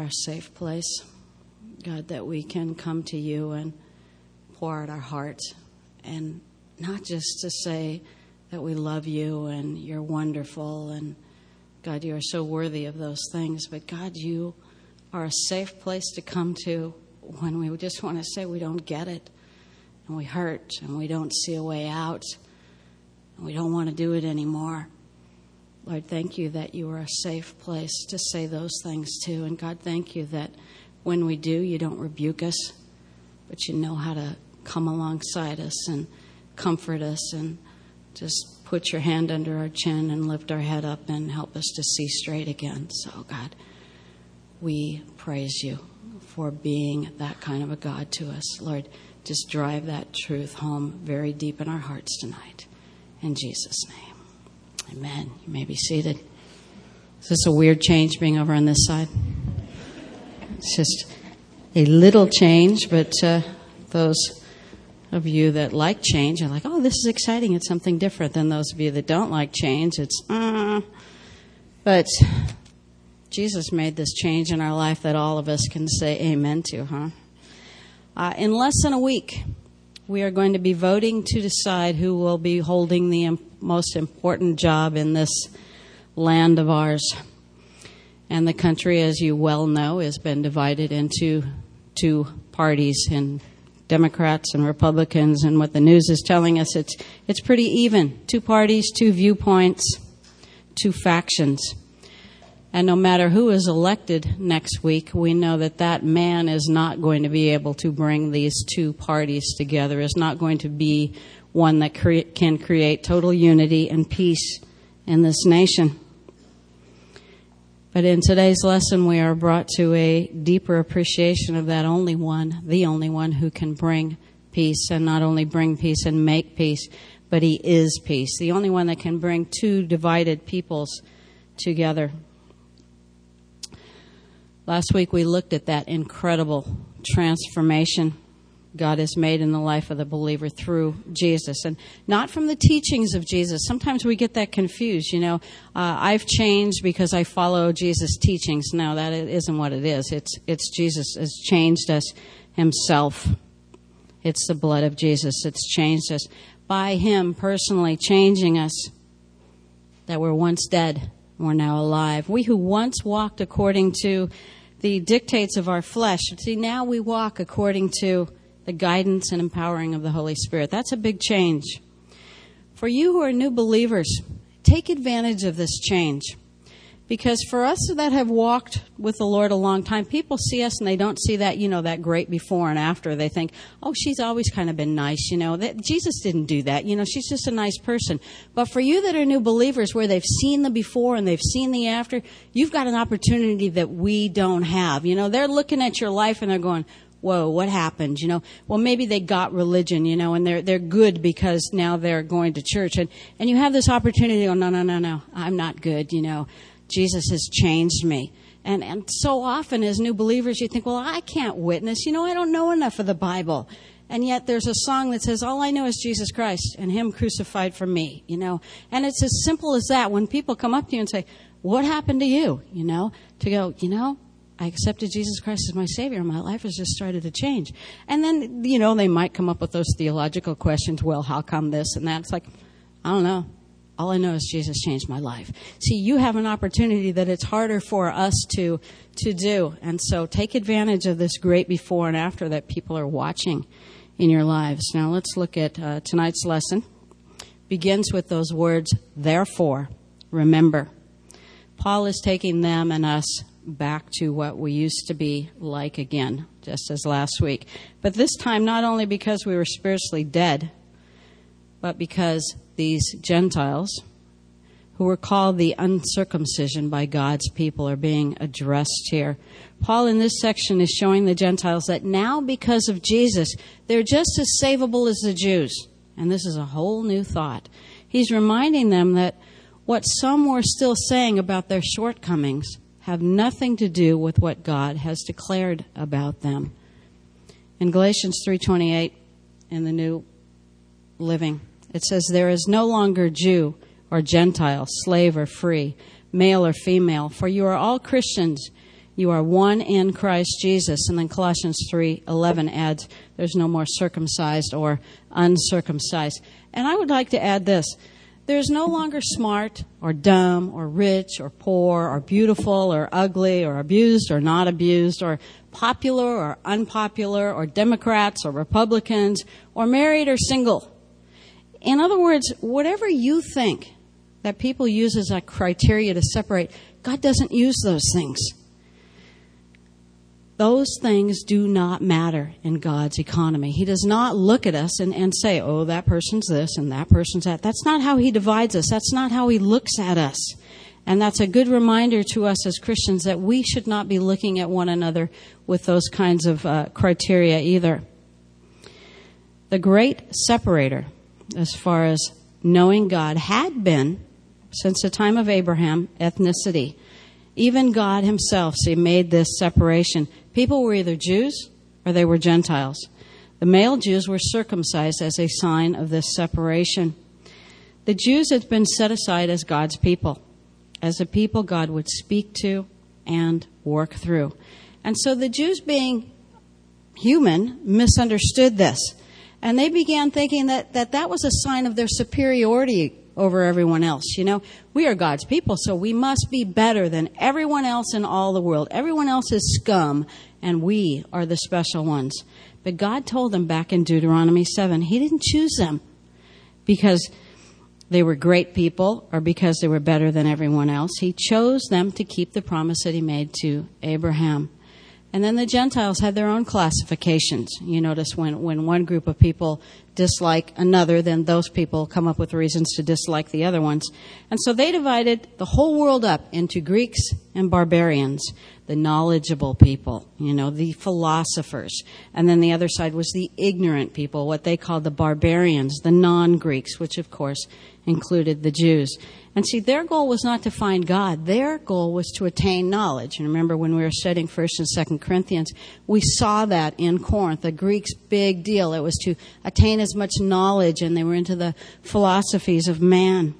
a safe place, God, that we can come to you and pour out our hearts, and not just to say that we love you and you're wonderful and God, you are so worthy of those things, but God, you are a safe place to come to when we just want to say we don't get it and we hurt and we don't see a way out and we don't want to do it anymore. Lord, thank you that you are a safe place to say those things too. And God, thank you that when we do, you don't rebuke us, but you know how to come alongside us and comfort us and just put your hand under our chin and lift our head up and help us to see straight again. So, God, we praise you for being that kind of a God to us. Lord, just drive that truth home very deep in our hearts tonight. In Jesus' name. Amen. You may be seated. Is this a weird change being over on this side? It's just a little change, but those of you that like change are like, oh, this is exciting. It's something different than those of you that don't like change. It's, But Jesus made this change in our life that all of us can say amen to, huh? In less than a week, we are going to be voting to decide who will be holding the most important job in this land of ours. And the country, as you well know, has been divided into two parties, in Democrats and Republicans. And what the news is telling us, it's pretty even. Two parties, two viewpoints, two factions. And no matter who is elected next week, we know that that man is not going to be able to bring these two parties together, is not going to be one that can create total unity and peace in this nation. But in today's lesson, we are brought to a deeper appreciation of that only one, the only one who can bring peace, and not only bring peace and make peace, but he is peace. The only one that can bring two divided peoples together. Last week we looked at that incredible transformation God has made in the life of the believer through Jesus, and not from the teachings of Jesus. Sometimes we get that confused, I've changed because I follow Jesus' teachings. No, that isn't what it is. It's Jesus has changed us himself. It's the blood of Jesus that's changed us. By him personally changing us, that we're once dead, we're now alive. We who once walked according to the dictates of our flesh, see, now we walk according to the guidance and empowering of the Holy Spirit. That's a big change. For you who are new believers, take advantage of this change. Because for us that have walked with the Lord a long time, people see us and they don't see that, that great before and after. They think, oh, she's always kind of been nice, that Jesus didn't do that. She's just a nice person. But for you that are new believers, where they've seen the before and they've seen the after, you've got an opportunity that we don't have. They're looking at your life and they're going, whoa, what happened? Well, maybe they got religion, and they're good because now they're going to church. And you have this opportunity to go, no, I'm not good, Jesus has changed me. And so often as new believers, you think, well, I can't witness. I don't know enough of the Bible. And yet there's a song that says, all I know is Jesus Christ and him crucified for me, And it's as simple as that. When people come up to you and say, what happened to you? To go, I accepted Jesus Christ as my Savior, and my life has just started to change. And then, they might come up with those theological questions. Well, how come this and that? It's like, I don't know. All I know is Jesus changed my life. See, you have an opportunity that it's harder for us to do. And so take advantage of this great before and after that people are watching in your lives. Now, let's look at tonight's lesson. Begins with those words, therefore, remember. Paul is taking them and us back to what we used to be like again, just as last week. But this time, not only because we were spiritually dead, but because these Gentiles, who were called the uncircumcision by God's people, are being addressed here. Paul in this section is showing the Gentiles that now, because of Jesus, they're just as savable as the Jews. And this is a whole new thought. He's reminding them that what some were still saying about their shortcomings have nothing to do with what God has declared about them. In Galatians 3:28, in the New Living, it says, there is no longer Jew or Gentile, slave or free, male or female, for you are all Christians. You are one in Christ Jesus. And then Colossians 3:11 adds, there's no more circumcised or uncircumcised. And I would like to add this. There's no longer smart or dumb or rich or poor or beautiful or ugly or abused or not abused or popular or unpopular or Democrats or Republicans or married or single. In other words, whatever you think that people use as a criteria to separate, God doesn't use those things. Those things do not matter in God's economy. He does not look at us and say, oh, that person's this and that person's that. That's not how He divides us. That's not how He looks at us. And that's a good reminder to us as Christians that we should not be looking at one another with those kinds of criteria either. The great separator, as far as knowing God, had been, since the time of Abraham, ethnicity. Even God Himself, made this separation. People were either Jews or they were Gentiles. The male Jews were circumcised as a sign of this separation. The Jews had been set aside as God's people, as a people God would speak to and work through. And so the Jews, being human, misunderstood this. And they began thinking that was a sign of their superiority over everyone else. You know, we are God's people, so we must be better than everyone else in all the world. Everyone else is scum, and we are the special ones. But God told them back in Deuteronomy 7, He didn't choose them because they were great people or because they were better than everyone else. He chose them to keep the promise that He made to Abraham. And then the Gentiles had their own classifications. You notice when one group of people dislike another, then those people come up with reasons to dislike the other ones. And so they divided the whole world up into Greeks and barbarians, the knowledgeable people, the philosophers. And then the other side was the ignorant people, what they called the barbarians, the non-Greeks, which of course included the Jews. And see, their goal was not to find God. Their goal was to attain knowledge. And remember when we were studying 1st and 2nd Corinthians, we saw that in Corinth. The Greeks' big deal. It was to attain as much knowledge, and they were into the philosophies of man.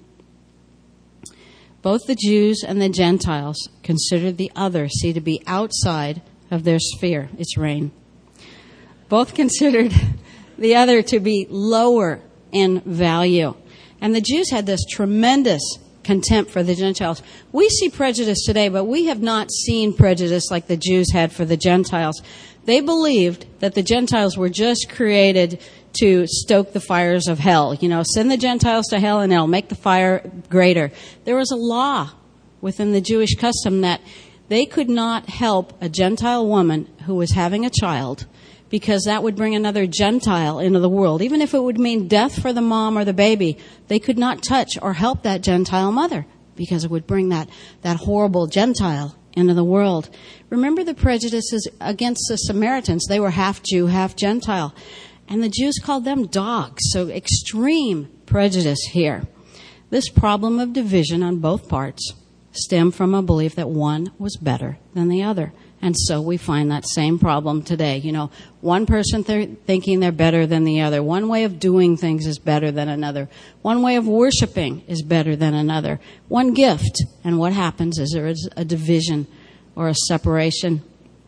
Both the Jews and the Gentiles considered the other, to be outside of their sphere, its reign. Both considered the other to be lower in value. And the Jews had this tremendous contempt for the Gentiles. We see prejudice today, but we have not seen prejudice like the Jews had for the Gentiles. They believed that the Gentiles were just created to stoke the fires of hell. Send the Gentiles to hell and it'll make the fire greater. There was a law within the Jewish custom that they could not help a Gentile woman who was having a child, because that would bring another Gentile into the world. Even if it would mean death for the mom or the baby, they could not touch or help that Gentile mother, because it would bring that horrible Gentile into the world. Remember the prejudices against the Samaritans. They were half Jew, half Gentile. And the Jews called them dogs. So extreme prejudice here. This problem of division on both parts stemmed from a belief that one was better than the other. And so we find that same problem today. One person thinking they're better than the other. One way of doing things is better than another. One way of worshiping is better than another. One gift. And what happens is there is a division or a separation.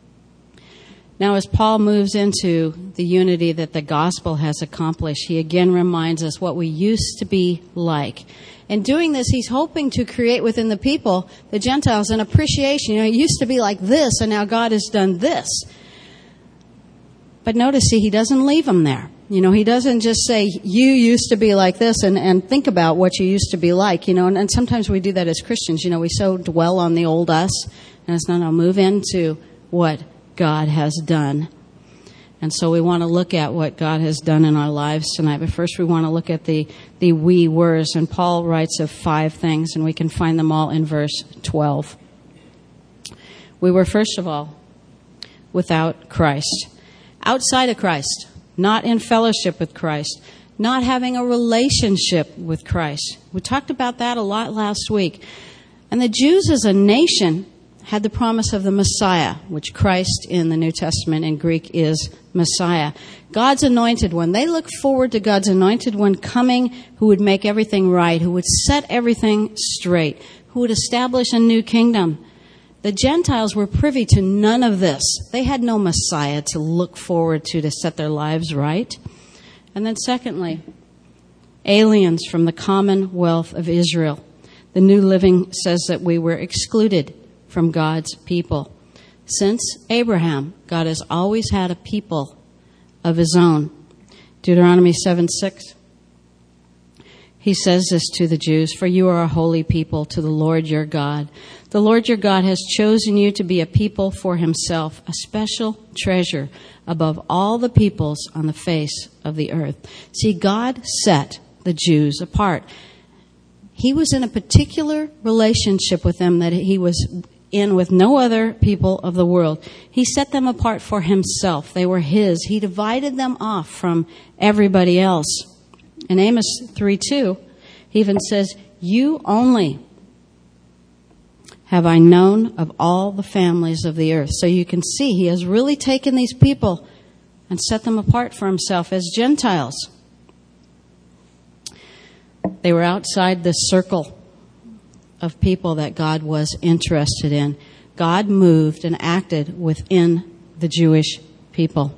Now, as Paul moves into the unity that the gospel has accomplished, he again reminds us what we used to be like. In doing this, he's hoping to create within the people, the Gentiles, an appreciation. It used to be like this, and now God has done this. But notice, he doesn't leave them there. He doesn't just say, you used to be like this, and think about what you used to be like. And sometimes we do that as Christians. We so dwell on the old us, and it's no, move into what God has done. And so we want to look at what God has done in our lives tonight. But first we want to look at the we were's. And Paul writes of 5 things, and we can find them all in verse 12. We were, first of all, without Christ. Outside of Christ. Not in fellowship with Christ. Not having a relationship with Christ. We talked about that a lot last week. And the Jews as a nation had the promise of the Messiah, which Christ in the New Testament in Greek is Messiah. God's anointed one. They look forward to God's anointed one coming, who would make everything right, who would set everything straight, who would establish a new kingdom. The Gentiles were privy to none of this. They had no Messiah to look forward to set their lives right. And then secondly, aliens from the commonwealth of Israel. The New Living says that we were excluded from God's people. Since Abraham, God has always had a people of his own. Deuteronomy 7:6. He says this to the Jews, "For you are a holy people to the Lord your God. The Lord your God has chosen you to be a people for himself, a special treasure above all the peoples on the face of the earth." See, God set the Jews apart. He was in a particular relationship with them that he was in with no other people of the world. He set them apart for himself. They were his. He divided them off from everybody else. In Amos 3:2, he even says, "You only have I known of all the families of the earth." So you can see he has really taken these people and set them apart for himself as Gentiles. They were outside the circle of people that God was interested in. God moved and acted within the Jewish people.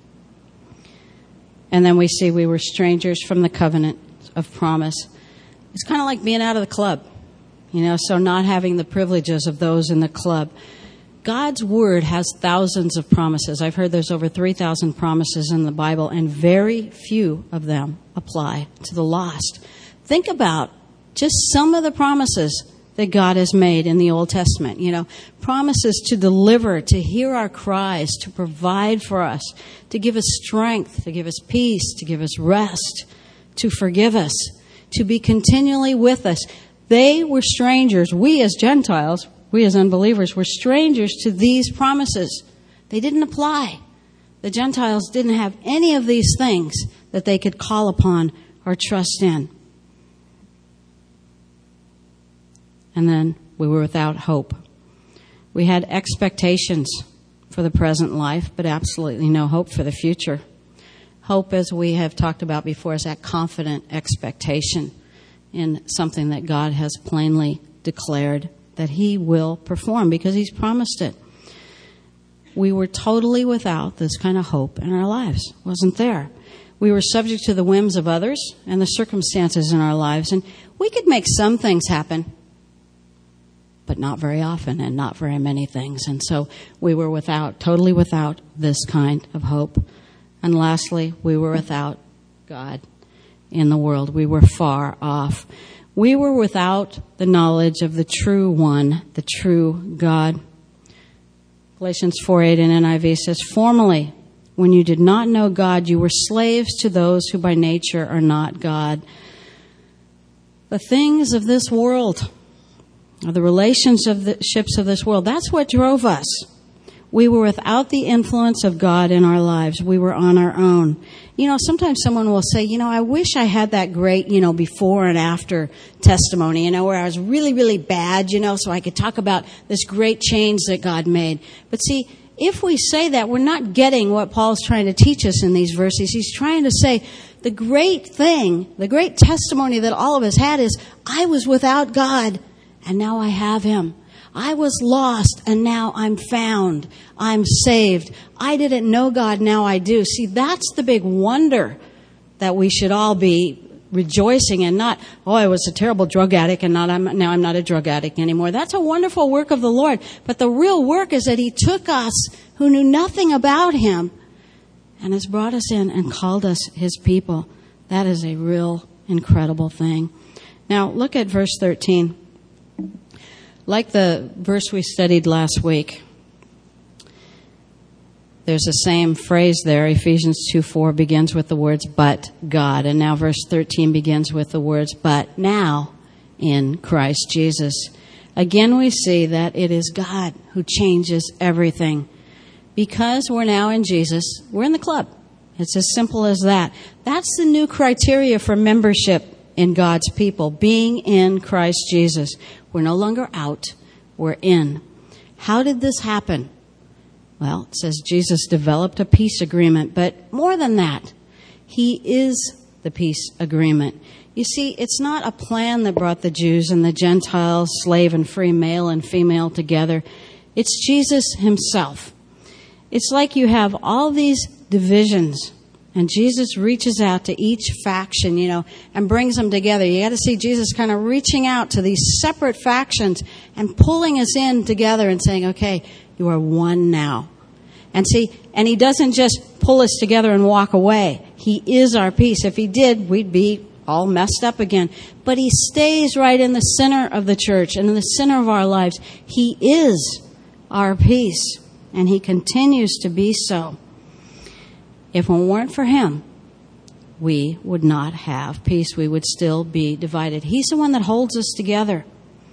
And then we see we were strangers from the covenant of promise. It's kind of like being out of the club, so not having the privileges of those in the club. God's word has thousands of promises. I've heard there's over 3,000 promises in the Bible, and very few of them apply to the lost. Think about just some of the promises that God has made in the Old Testament. Promises to deliver, to hear our cries, to provide for us, to give us strength, to give us peace, to give us rest, to forgive us, to be continually with us. They were strangers. We as Gentiles, we as unbelievers, were strangers to these promises. They didn't apply. The Gentiles didn't have any of these things that they could call upon or trust in. And then we were without hope. We had expectations for the present life, but absolutely no hope for the future. Hope, as we have talked about before, is that confident expectation in something that God has plainly declared that he will perform because he's promised it. We were totally without this kind of hope in our lives. It wasn't there. We were subject to the whims of others and the circumstances in our lives, and we could make some things happen, but not very often and not very many things. And so we were totally without this kind of hope. And lastly, we were without God in the world. We were far off. We were without the knowledge of the true one, the true God. Galatians 4:8 in NIV says, "Formerly, when you did not know God, you were slaves to those who by nature are not God." The things of this world, the relationships of this world, that's what drove us. We were without the influence of God in our lives. We were on our own. Sometimes someone will say, I wish I had that great, before and after testimony, where I was really, really bad, so I could talk about this great change that God made. But see, if we say that, we're not getting what Paul's trying to teach us in these verses. He's trying to say the great thing, the great testimony that all of us had is, I was without God, and now I have him. I was lost, and now I'm found. I'm saved. I didn't know God, now I do. See, that's the big wonder that we should all be rejoicing in. Not, I was a terrible drug addict, and now I'm not a drug addict anymore. That's a wonderful work of the Lord. But the real work is that he took us who knew nothing about him and has brought us in and called us his people. That is a real incredible thing. Now, look at verse 13. Like the verse we studied last week, there's the same phrase there. Ephesians 2:4 begins with the words, "but God." And now verse 13 begins with the words, "but now in Christ Jesus." Again, we see that it is God who changes everything. Because we're now in Jesus, we're in the club. It's as simple as that. That's the new criteria for membership in God's people, being in Christ Jesus. We're no longer out, we're in. How did this happen? Well, it says Jesus developed a peace agreement, but more than that, he is the peace agreement. You see, it's not a plan that brought the Jews and the Gentiles, slave and free, male and female together. It's Jesus himself. It's like you have all these divisions, and Jesus reaches out to each faction, and brings them together. You got to see Jesus kind of reaching out to these separate factions and pulling us in together and saying, okay, you are one now. And he doesn't just pull us together and walk away. He is our peace. If he did, we'd be all messed up again. But he stays right in the center of the church and in the center of our lives. He is our peace, and he continues to be so. If it weren't for him, we would not have peace. We would still be divided. He's the one that holds us together.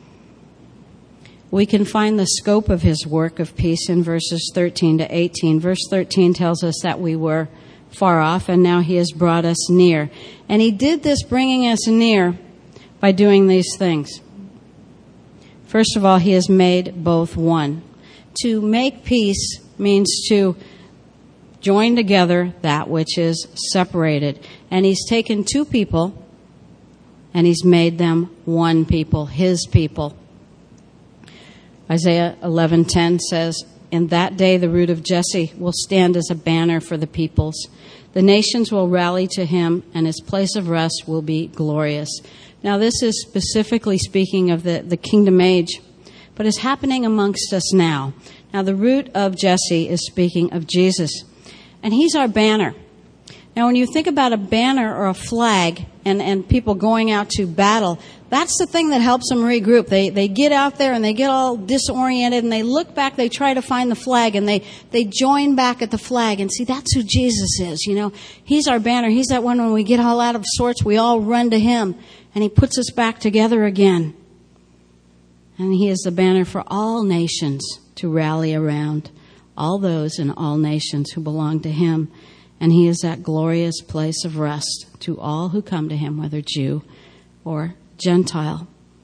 We can find the scope of his work of peace in verses 13 to 18. Verse 13 tells us that we were far off, and now he has brought us near. And he did this, bringing us near, by doing these things. First of all, he has made both one. To make peace means to join together that which is separated. And he's taken two people, and he's made them one people, his people. Isaiah 11:10 says, "In that day the root of Jesse will stand as a banner for the peoples. The nations will rally to him, and his place of rest will be glorious." Now this is specifically speaking of the kingdom age, but it's happening amongst us now. Now the root of Jesse is speaking of Jesus, and he's our banner. Now when you think about a banner or a flag and people going out to battle, that's the thing that helps them regroup. They get out there and they get all disoriented and they look back, they try to find the flag, and they join back at the flag. And see, that's who Jesus is, He's our banner. He's that one when we get all out of sorts, we all run to him and he puts us back together again. And he is the banner for all nations to rally around, all those in all nations who belong to him. And he is that glorious place of rest to all who come to him, whether Jew or Gentile.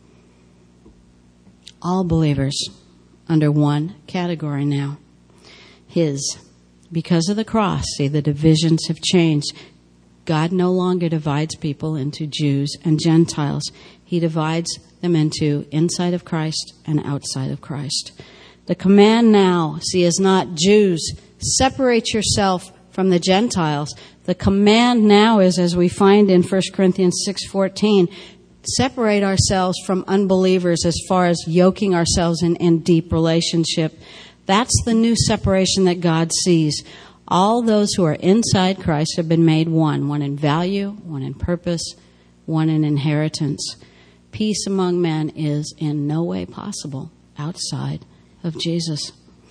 All believers under one category now. His. Because of the cross, see, the divisions have changed. God no longer divides people into Jews and Gentiles. He divides them into inside of Christ and outside of Christ. The command now, see, is not Jews, separate yourself from the Gentiles. The command now is, as we find in 1 Corinthians 6:14, separate ourselves from unbelievers as far as yoking ourselves in deep relationship. That's the new separation that God sees. All those who are inside Christ have been made one in value, one in purpose, one in inheritance. Peace among men is in no way possible outside of Jesus.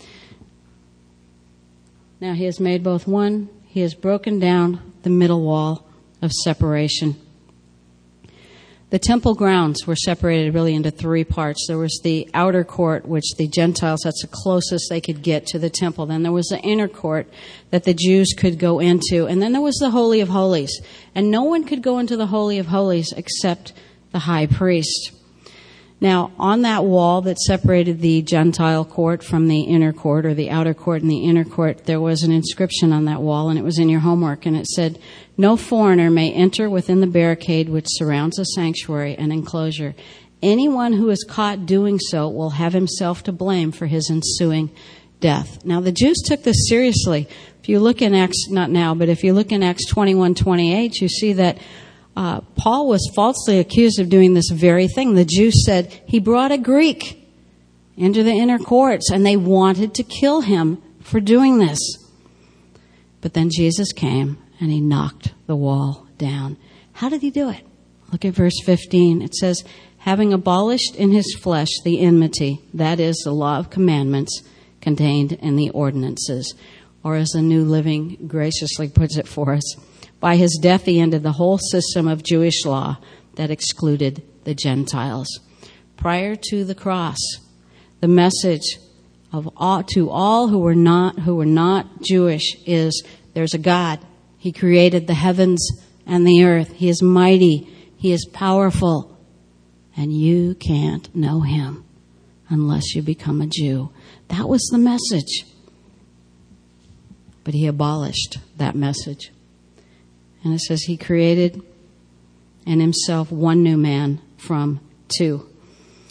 Now he has made both one. He has broken down the middle wall of separation. The temple grounds were separated really into three parts. There was the outer court, which the Gentiles, that's the closest they could get to the temple. Then there was the inner court that the Jews could go into. And then there was the Holy of Holies. And no one could go into the Holy of Holies except the high priest. Now, on that wall that separated the Gentile court from the inner court, or the outer court and the inner court, there was an inscription on that wall, and it was in your homework, and it said, "No foreigner may enter within the barricade which surrounds the sanctuary and enclosure. Anyone who is caught doing so will have himself to blame for his ensuing death." Now, the Jews took this seriously. If you look in Acts, not now, but if you look in Acts 21:28, you see that Paul was falsely accused of doing this very thing. The Jews said he brought a Greek into the inner courts, and they wanted to kill him for doing this. But then Jesus came, and he knocked the wall down. How did he do it? Look at verse 15. It says, "Having abolished in his flesh the enmity," that is, the law of commandments contained in the ordinances, or as the New Living graciously puts it for us, by his death he ended the whole system of Jewish law that excluded the Gentiles. Prior to the cross, the message of to all who were not Jewish is, there's a God. He created the heavens and the earth. He is mighty. He is powerful. And you can't know him unless you become a Jew. That was the message. But he abolished that message. And it says he created in himself one new man from two.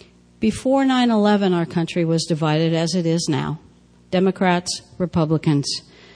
Before 9/11, our country was divided as it is now. Democrats, Republicans.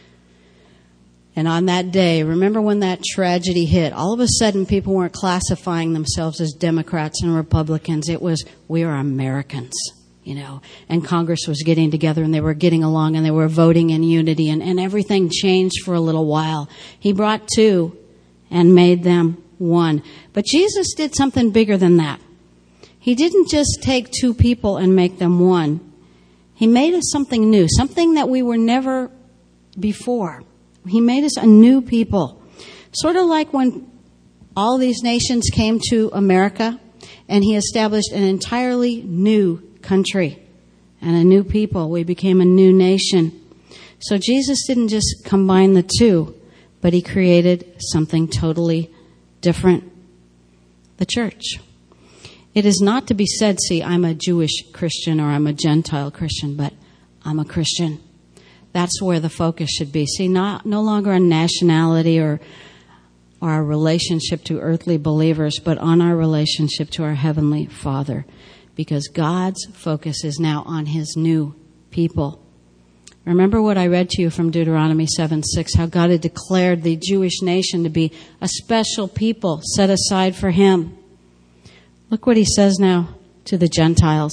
And on that day, remember when that tragedy hit, all of a sudden people weren't classifying themselves as Democrats and Republicans. It was, we are Americans, and Congress was getting together and they were getting along and they were voting in unity and everything changed for a little while. He brought two and made them one. But Jesus did something bigger than that. He didn't just take two people and make them one. He made us something new, something that we were never before. He made us a new people. Sort of like when all these nations came to America and he established an entirely new country and a new people. We became a new nation. So Jesus didn't just combine the two, but he created something totally different. The church. It is not to be said, see, I'm a Jewish Christian or I'm a Gentile Christian, but I'm a Christian. That's where the focus should be. See, no longer on nationality or our relationship to earthly believers, but on our relationship to our Heavenly Father. Because God's focus is now on his new people. Remember what I read to you from Deuteronomy 7:6, how God had declared the Jewish nation to be a special people set aside for him. Look what he says now to the Gentiles.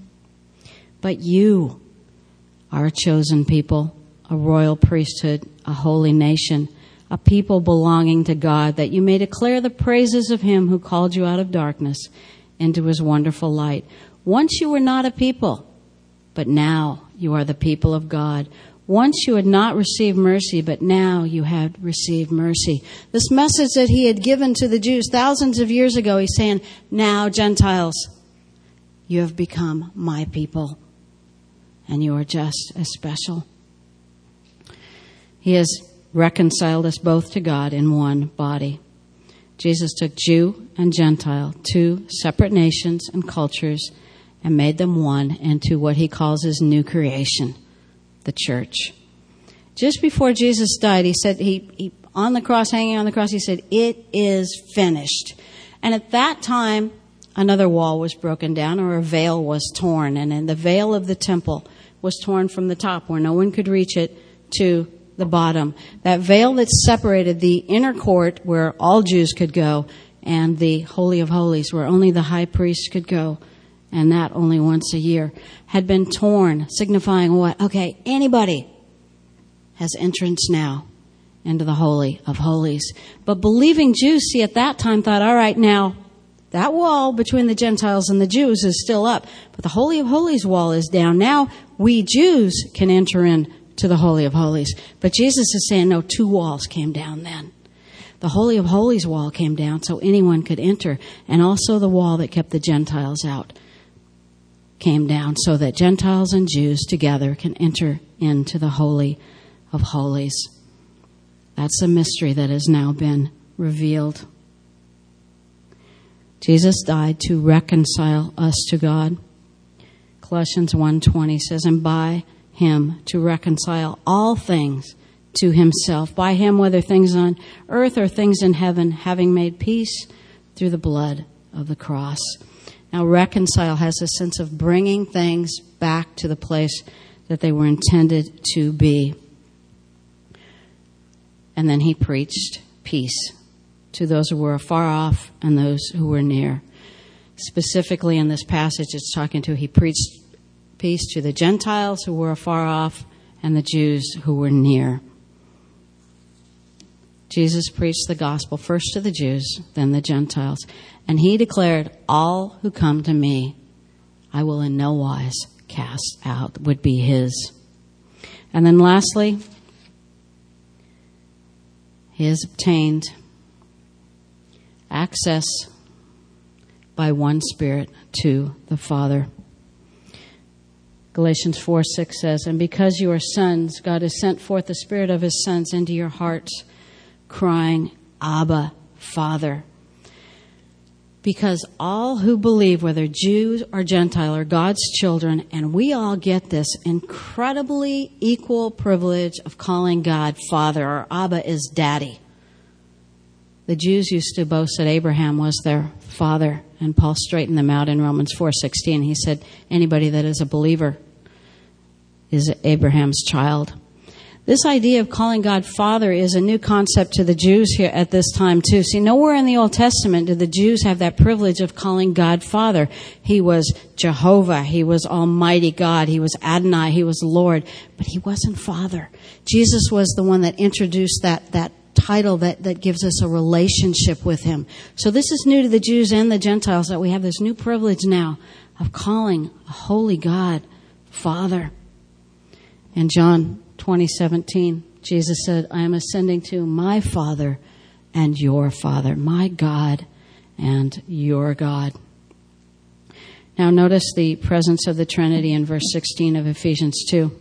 But you are a chosen people, a royal priesthood, a holy nation, a people belonging to God, that you may declare the praises of him who called you out of darkness into his wonderful light. Once you were not a people, but now you are the people of God. Once you had not received mercy, but now you have received mercy. This message that he had given to the Jews thousands of years ago, he's saying, now Gentiles, you have become my people, and you are just as special. He has reconciled us both to God in one body. Jesus took Jew and Gentile, two separate nations and cultures, and made them one into what he calls his new creation, the church. Just before Jesus died, he said, he on the cross, hanging on the cross, he said, it is finished. And at that time, another wall was broken down, or a veil was torn. And then the veil of the temple was torn from the top, where no one could reach it, to the bottom. That veil that separated the inner court, where all Jews could go, and the Holy of Holies, where only the high priest could go, and that only once a year, had been torn, signifying what? Okay, anybody has entrance now into the Holy of Holies. But believing Jews, see, at that time thought, all right, now, that wall between the Gentiles and the Jews is still up, but the Holy of Holies wall is down. Now, we Jews can enter in to the Holy of Holies. But Jesus is saying, no, two walls came down then. The Holy of Holies wall came down so anyone could enter, and also the wall that kept the Gentiles out came down so that Gentiles and Jews together can enter into the Holy of Holies. That's a mystery that has now been revealed. Jesus died to reconcile us to God. Colossians 1:20 says, and by him to reconcile all things to himself. By him, whether things on earth or things in heaven, having made peace through the blood of the cross. Now, reconcile has a sense of bringing things back to the place that they were intended to be. And then he preached peace to those who were far off and those who were near. Specifically in this passage, it's talking to, he preached peace to the Gentiles who were afar off and the Jews who were near. Jesus preached the gospel first to the Jews, then the Gentiles. And he declared, all who come to me, I will in no wise cast out, would be his. And then lastly, he has obtained access by one Spirit to the Father. Galatians 4:6 says, and because you are sons, God has sent forth the Spirit of his sons into your hearts, crying, Abba, Father. Because all who believe, whether Jews or Gentile, are God's children, and we all get this incredibly equal privilege of calling God Father, or Abba is Daddy. The Jews used to boast that Abraham was their father, and Paul straightened them out in Romans 4:16. He said, anybody that is a believer is Abraham's child. This idea of calling God Father is a new concept to the Jews here at this time too. See, nowhere in the Old Testament did the Jews have that privilege of calling God Father. He was Jehovah. He was Almighty God. He was Adonai. He was Lord. But he wasn't Father. Jesus was the one that introduced that title that gives us a relationship with him. So this is new to the Jews and the Gentiles, that we have this new privilege now of calling a holy God Father. In John 20:17, Jesus said, I am ascending to my Father and your Father, my God and your God. Now notice the presence of the Trinity in verse 16 of Ephesians 2.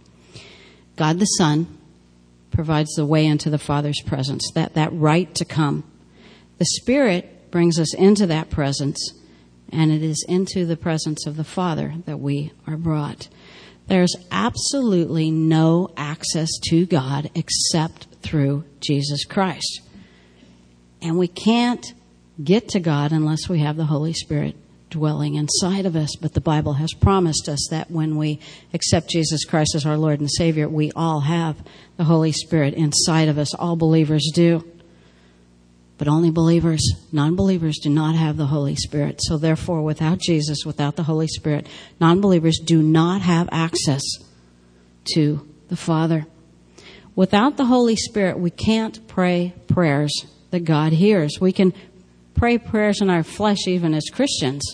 God the Son provides the way into the Father's presence, that right to come. The Spirit brings us into that presence, and it is into the presence of the Father that we are brought. There's absolutely no access to God except through Jesus Christ. And we can't get to God unless we have the Holy Spirit dwelling inside of us. But the Bible has promised us that when we accept Jesus Christ as our Lord and Savior, we all have the Holy Spirit inside of us. All believers do. But only believers, non-believers do not have the Holy Spirit. So therefore, without Jesus, without the Holy Spirit, non-believers do not have access to the Father. Without the Holy Spirit, we can't pray prayers that God hears. We can pray prayers in our flesh even as Christians,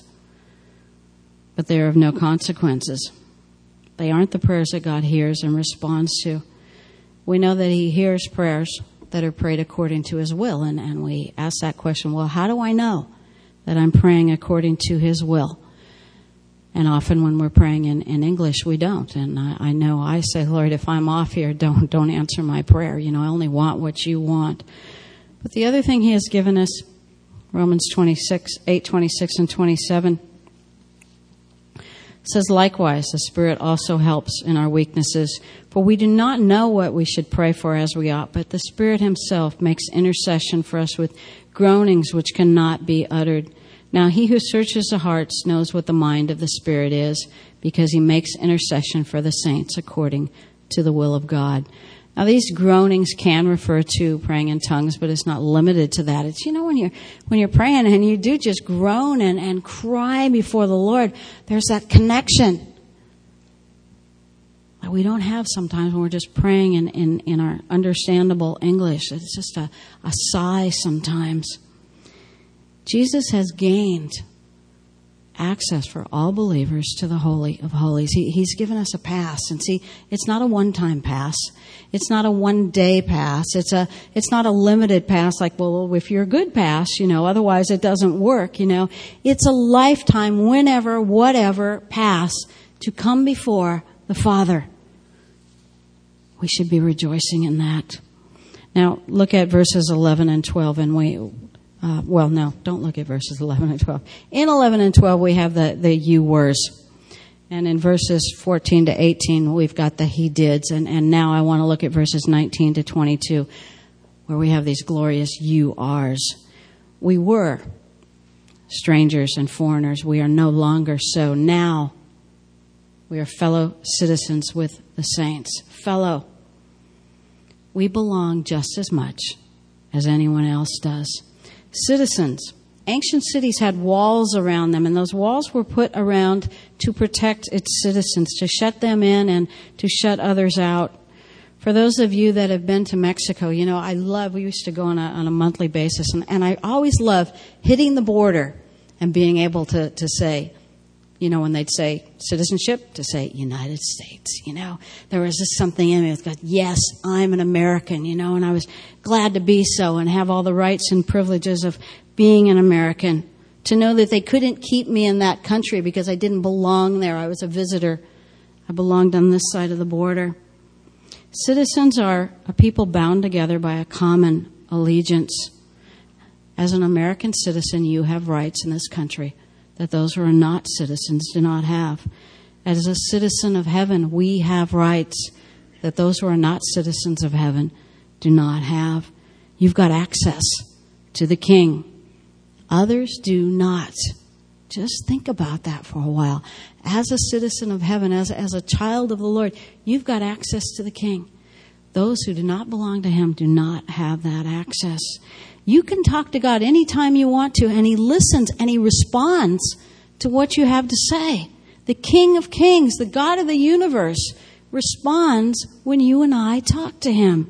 but they are of no consequences. They aren't the prayers that God hears and responds to. We know that he hears prayers that are prayed according to his will. And we ask that question, well, how do I know that I'm praying according to his will? And often when we're praying in English, we don't. And I know I say, Lord, if I'm off here, don't answer my prayer. You know, I only want what you want. But the other thing he has given us, Romans 8:26 and 27, says, likewise, the Spirit also helps in our weaknesses. For we do not know what we should pray for as we ought, but the Spirit himself makes intercession for us with groanings which cannot be uttered. Now he who searches the hearts knows what the mind of the Spirit is, because he makes intercession for the saints according to the will of God. Now these groanings can refer to praying in tongues, but it's not limited to that. It's, when you're praying and you do just groan and cry before the Lord, there's that connection that we don't have sometimes when we're just praying in our understandable English. It's just a sigh sometimes. Jesus has gained access for all believers to the Holy of Holies. He's given us a pass. And see, it's not a one-time pass. It's not a one-day pass. It's not a limited pass like, well, if you're a good pass, otherwise it doesn't work, It's a lifetime, whenever, whatever pass to come before the Father. We should be rejoicing in that. Now, look at verses 11 and 12, and don't look at verses 11 and 12. In 11 and 12, we have the you were's. And in verses 14 to 18, we've got the he dids. And now I want to look at verses 19 to 22, where we have these glorious you are's. We were strangers and foreigners. We are no longer so. Now we are fellow citizens with the saints. Fellow. We belong just as much as anyone else does. Citizens. Ancient cities had walls around them, and those walls were put around to protect its citizens, to shut them in and to shut others out. For those of you that have been to Mexico, we used to go on a monthly basis, and I always love hitting the border and being able to say, when they'd say citizenship, to say United States, There was just something in me that thought, yes, I'm an American, and I was glad to be so and have all the rights and privileges of being an American. To know that they couldn't keep me in that country because I didn't belong there. I was a visitor. I belonged on this side of the border. Citizens are a people bound together by a common allegiance. As an American citizen, you have rights in this country that those who are not citizens do not have. As a citizen of heaven, we have rights that those who are not citizens of heaven do not have. You've got access to the King. Others do not. Just think about that for a while. As a citizen of heaven, as a child of the Lord, you've got access to the King. Those who do not belong to Him do not have that access. You can talk to God anytime you want to, and He listens and He responds to what you have to say. The King of Kings, the God of the universe, responds when you and I talk to Him.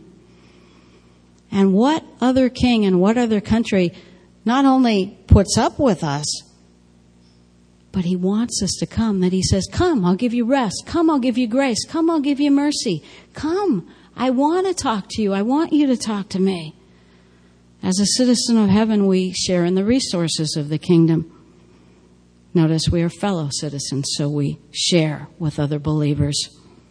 And what other king and what other country not only puts up with us, but He wants us to come, that He says, come, I'll give you rest. Come, I'll give you grace. Come, I'll give you mercy. Come, I want to talk to you. I want you to talk to me. As a citizen of heaven, we share in the resources of the kingdom. Notice we are fellow citizens, so we share with other believers.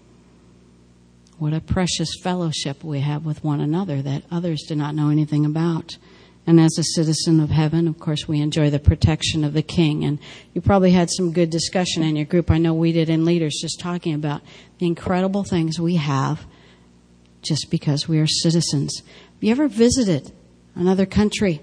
What a precious fellowship we have with one another that others do not know anything about. And as a citizen of heaven, of course, we enjoy the protection of the King. And you probably had some good discussion in your group. I know we did in Leaders, just talking about the incredible things we have just because we are citizens. Have you ever visited another country?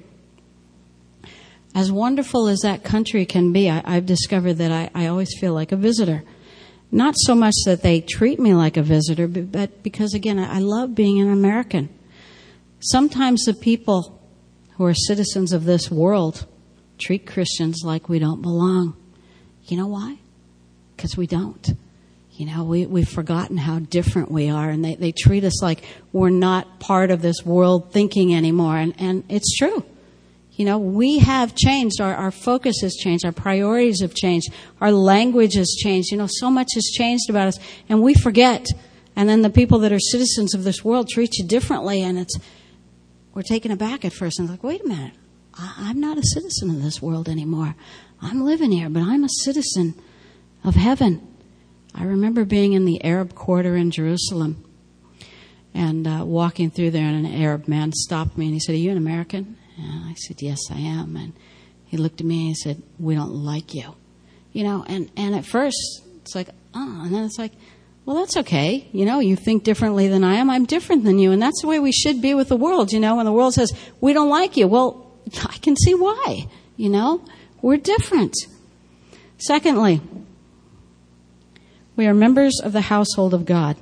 As wonderful as that country can be, I've discovered that I always feel like a visitor. Not so much that they treat me like a visitor, but because, again, I love being an American. Sometimes the people who are citizens of this world treat Christians like we don't belong. You know why? Because we don't. You know, we've forgotten how different we are, and they treat us like we're not part of this world thinking anymore, and it's true. You know, we have changed. Our focus has changed. Our priorities have changed. Our language has changed. You know, so much has changed about us, and we forget. And then the people that are citizens of this world treat you differently, and we're taken aback at first. And it's like, wait a minute, I'm not a citizen of this world anymore. I'm living here, but I'm a citizen of heaven. I remember being in the Arab quarter in Jerusalem and walking through there, and an Arab man stopped me and he said, "Are you an American?" And I said, "Yes, I am." And he looked at me and he said, "We don't like you." You know, and at first it's like, oh, and then it's like, well, that's okay. You know, you think differently than I am. I'm different than you. And that's the way we should be with the world. You know, when the world says, we don't like you. Well, I can see why. You know, we're different. Secondly, we are members of the household of God.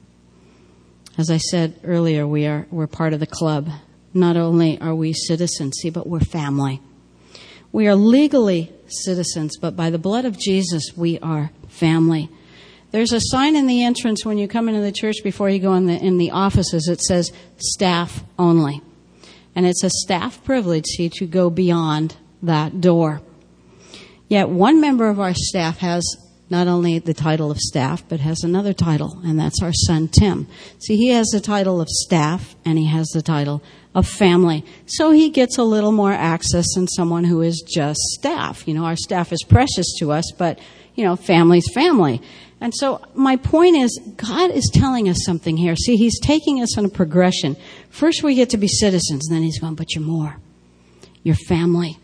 As I said earlier, we're part of the club. Not only are we citizens, but we're family. We are legally citizens, but by the blood of Jesus, we are family. There's a sign in the entrance when you come into the church before you go in the offices. It says staff only. And it's a staff privilege to go beyond that door. Yet one member of our staff has not only the title of staff, but has another title, and that's our son, Tim. See, he has the title of staff, and he has the title of family. So he gets a little more access than someone who is just staff. You know, our staff is precious to us, but, you know, family's family. And so my point is, God is telling us something here. See, He's taking us on a progression. First we get to be citizens, and then He's going, but you're more. You're family.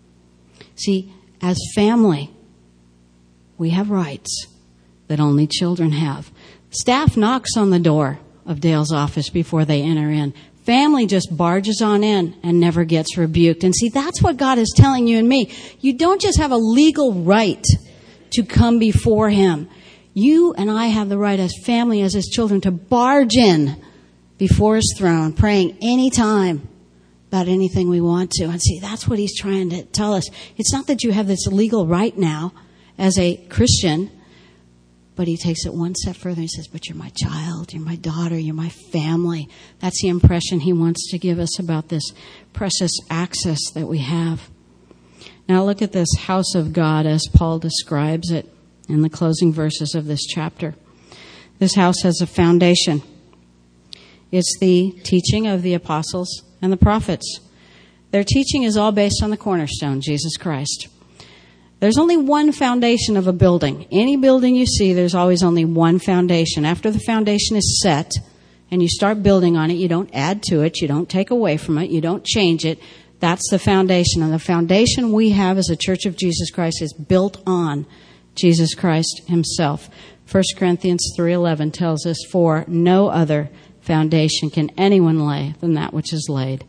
See, as family, we have rights that only children have. Staff knocks on the door of Dale's office before they enter in. Family just barges on in and never gets rebuked. And see, that's what God is telling you and me. You don't just have a legal right to come before Him. You and I have the right as family, as His children, to barge in before His throne, praying anytime about anything we want to. And see, that's what He's trying to tell us. It's not that you have this legal right now as a Christian, but He takes it one step further. He says, but you're my child, you're my daughter, you're my family. That's the impression He wants to give us about this precious access that we have. Now look at this house of God as Paul describes it in the closing verses of this chapter. This house has a foundation. It's the teaching of the apostles and the prophets. Their teaching is all based on the cornerstone, Jesus Christ. There's only one foundation of a building. Any building you see, there's always only one foundation. After the foundation is set and you start building on it, you don't add to it, you don't take away from it, you don't change it. That's the foundation. And the foundation we have as a Church of Jesus Christ is built on Jesus Christ Himself. 1 Corinthians 3:11 tells us, for no other foundation can anyone lay than that which is laid,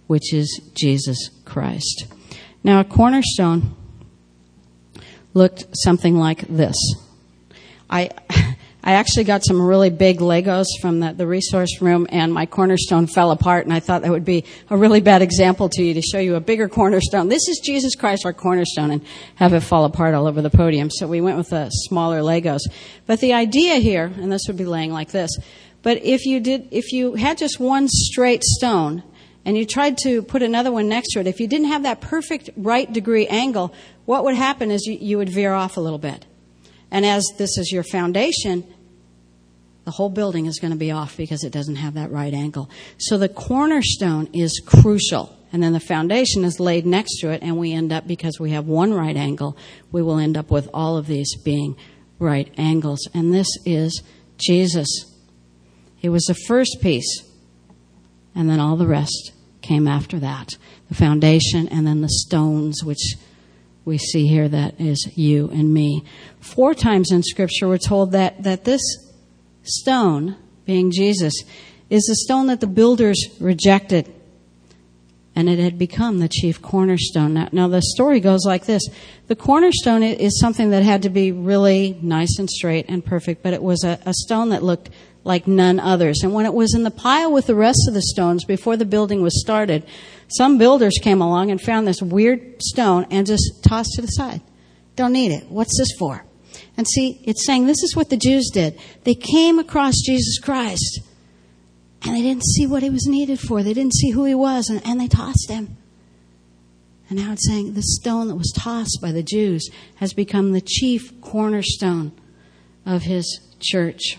which is Jesus Christ. Now, a cornerstone looked something like this. I actually got some really big Legos from the resource room, and my cornerstone fell apart, and I thought that would be a really bad example to you, to show you a bigger cornerstone. This is Jesus Christ, our cornerstone, and have it fall apart all over the podium. So we went with the smaller Legos. But the idea here, and this would be laying like this, but if you had just one straight stone, and you tried to put another one next to it, if you didn't have that perfect right degree angle, what would happen is you would veer off a little bit. And as this is your foundation, the whole building is going to be off because it doesn't have that right angle. So the cornerstone is crucial. And then the foundation is laid next to it, and we end up, because we have one right angle, we will end up with all of these being right angles. And this is Jesus. He was the first piece, and then all the rest came after that. The foundation, and then the stones, which we see here, that is you and me. 4 times in Scripture we're told that this stone, being Jesus, is the stone that the builders rejected, and it had become the chief cornerstone. Now the story goes like this. The cornerstone is something that had to be really nice and straight and perfect, but it was a stone that looked like none others. And when it was in the pile with the rest of the stones before the building was started, some builders came along and found this weird stone and just tossed it aside. Don't need it. What's this for? And see, it's saying this is what the Jews did. They came across Jesus Christ, and they didn't see what he was needed for. They didn't see who he was, and they tossed him. And now it's saying the stone that was tossed by the Jews has become the chief cornerstone of his church.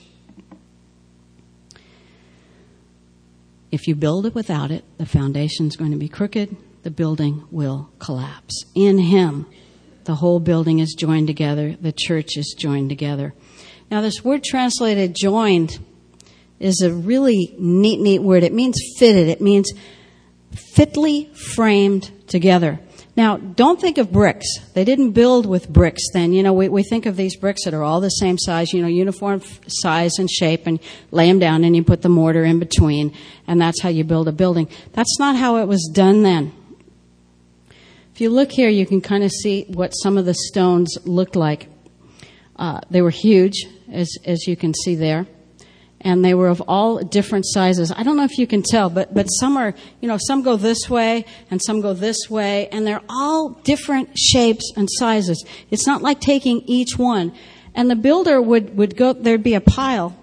If you build it without it, the foundation's going to be crooked. The building will collapse. In him, the whole building is joined together. The church is joined together. Now, this word translated joined is a really neat word. It means fitted. It means fitly framed together. Now, don't think of bricks. They didn't build with bricks then. You know, we think of these bricks that are all the same size, you know, uniform size and shape, and lay them down and you put the mortar in between, and that's how you build a building. That's not how it was done then. If you look here, you can kind of see what some of the stones looked like. They were huge, as you can see there. And they were of all different sizes. I don't know if you can tell, but some are, you know, some go this way and some go this way, and they're all different shapes and sizes. It's not like taking each one. And the builder would go, there'd be a pile.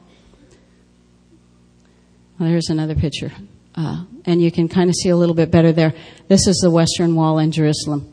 Well, there's another picture. And you can kind of see a little bit better there. This is the Western Wall in Jerusalem.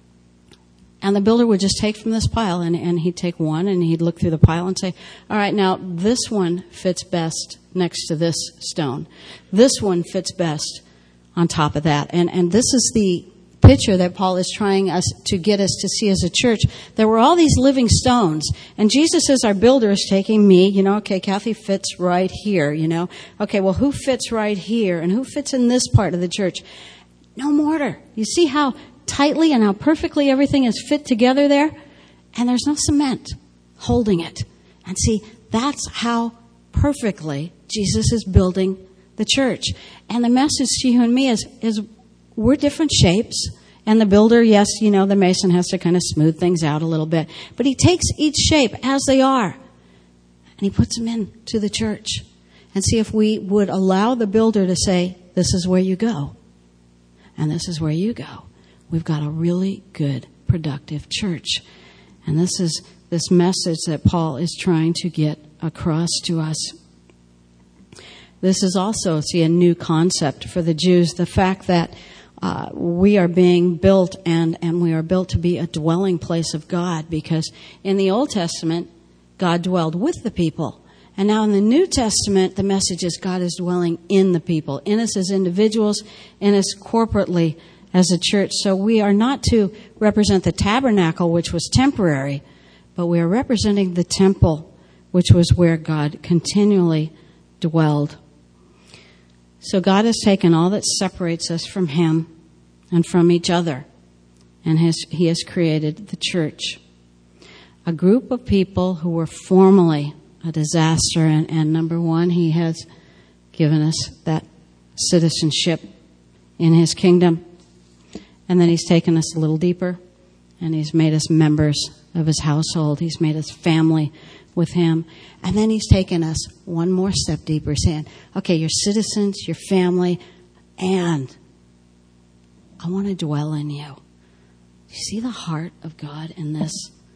And the builder would just take from this pile, and he'd take one, and he'd look through the pile and say, all right, now this one fits best next to this stone. This one fits best on top of that. And this is the picture that Paul is trying to get us to see as a church. There were all these living stones, and Jesus as our builder is taking me, you know, okay, Kathy fits right here, you know. Okay, well, who fits right here, and who fits in this part of the church? No mortar. You see how tightly and how perfectly everything is fit together there, and there's no cement holding it. And see, that's how perfectly Jesus is building the church. And the message to you and me is we're different shapes, and the builder, yes, you know, the mason has to kind of smooth things out a little bit, but he takes each shape as they are and he puts them into the church. And see, if we would allow the builder to say, this is where you go and this is where you go, we've got a really good, productive church. And this is this message that Paul is trying to get across to us. This is also, see, a new concept for the Jews, the fact that we are being built and we are built to be a dwelling place of God, because in the Old Testament, God dwelled with the people. And now in the New Testament, the message is God is dwelling in the people, in us as individuals, in us corporately as a church. So we are not to represent the tabernacle, which was temporary, but we are representing the temple, which was where God continually dwelled. So God has taken all that separates us from Him and from each other, and He has created the church. A group of people who were formerly a disaster, and number one, He has given us that citizenship in his kingdom. And then he's taken us a little deeper, and he's made us members of his household. He's made us family with him. And then he's taken us one more step deeper, saying, okay, you're citizens, you're family, and I want to dwell in you. Do you see the heart of God in this?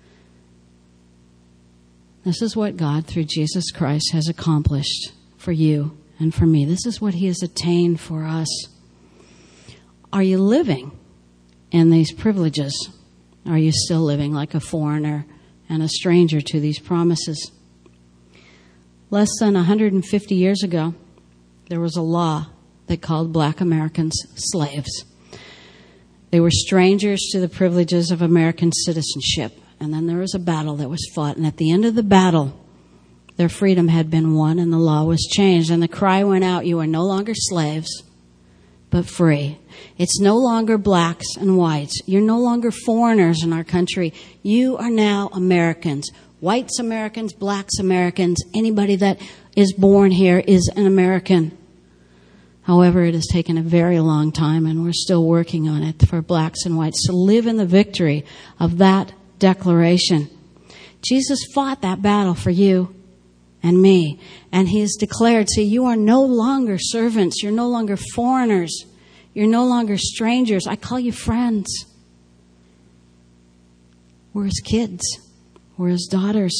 This is what God, through Jesus Christ, has accomplished for you and for me. This is what he has attained for us. Are you living in these privileges? Are you still living like a foreigner and a stranger to these promises? Less than 150 years ago, there was a law that called black Americans slaves. They were strangers to the privileges of American citizenship. And then there was a battle that was fought. And at the end of the battle, their freedom had been won and the law was changed. And the cry went out, you are no longer slaves, but free. It's no longer blacks and whites. You're no longer foreigners in our country. You are now Americans. Whites Americans, blacks Americans, anybody that is born here is an American. However, it has taken a very long time, and we're still working on it, for blacks and whites to live in the victory of that declaration. Jesus fought that battle for you and me, and he has declared, see, you are no longer servants, you're no longer foreigners, you're no longer strangers. I call you friends. We're his kids. We're his daughters.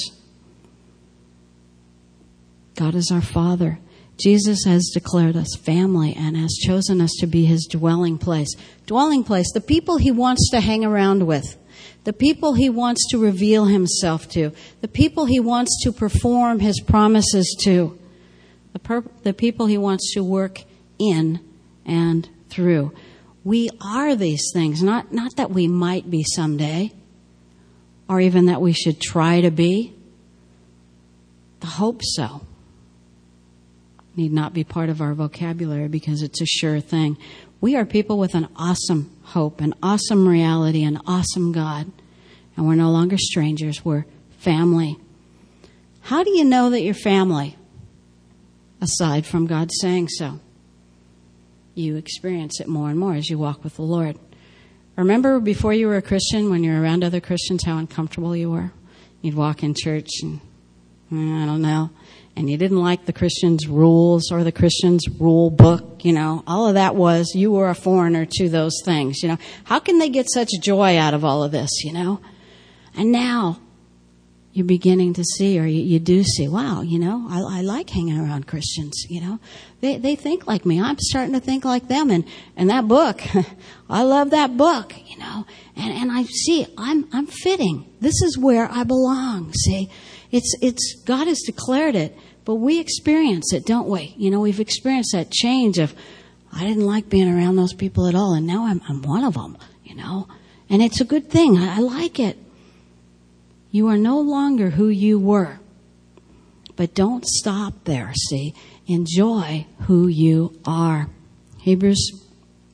God is our Father. Jesus has declared us family and has chosen us to be his dwelling place. Dwelling place, the people he wants to hang around with, the people he wants to reveal himself to, the people he wants to perform his promises to, the people he wants to work in and through. We are these things, not that we might be someday, or even that we should try to be. The hope so need not be part of our vocabulary because it's a sure thing. We are people with an awesome hope, an awesome reality, an awesome God. And we're no longer strangers, we're family. How do you know that you're family? Aside from God saying so. You experience it more and more as you walk with the Lord. Remember before you were a Christian, when you were around other Christians, how uncomfortable you were? You'd walk in church and, I don't know, and you didn't like the Christian's rules or the Christian's rule book, all of that was, you were a foreigner to those things, How can they get such joy out of all of this, And now you're beginning to see, or you do see, wow, I like hanging around Christians, They think like me. I'm starting to think like them. And that book, I love that book, And I see, I'm fitting. This is where I belong, see. It's God has declared it, but we experience it, don't we? We've experienced that change of, I didn't like being around those people at all, and now I'm one of them, And it's a good thing. I like it. You are no longer who you were. But don't stop there, see. Enjoy who you are. Hebrews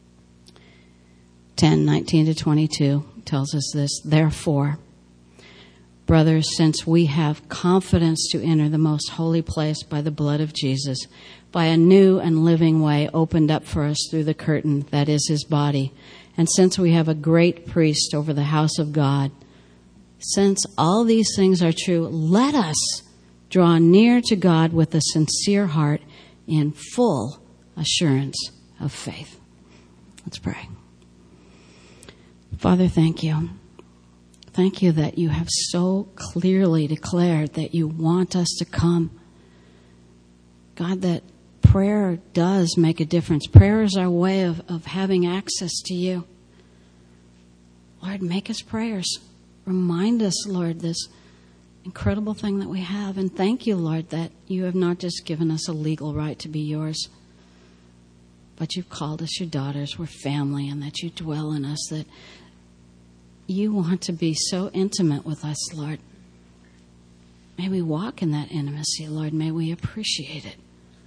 10:19-22 tells us this. Therefore, brothers, since we have confidence to enter the most holy place by the blood of Jesus, by a new and living way opened up for us through the curtain that is his body, and since we have a great priest over the house of God, since all these things are true, let us draw near to God with a sincere heart in full assurance of faith. Let's pray. Father, thank you. Thank you that you have so clearly declared that you want us to come. God, that prayer does make a difference. Prayer is our way of having access to you. Lord, make us prayers. Remind us, Lord, this incredible thing that we have. And thank you, Lord, that you have not just given us a legal right to be yours, but you've called us your daughters. We're family, and that you dwell in us, that you want to be so intimate with us, Lord. May we walk in that intimacy, Lord. May we appreciate it.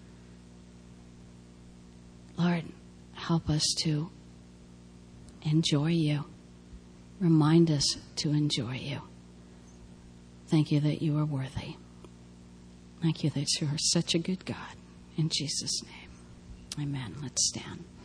Lord, help us to enjoy you. Remind us to enjoy you. Thank you that you are worthy. Thank you that you are such a good God. In Jesus' name, amen. Let's stand.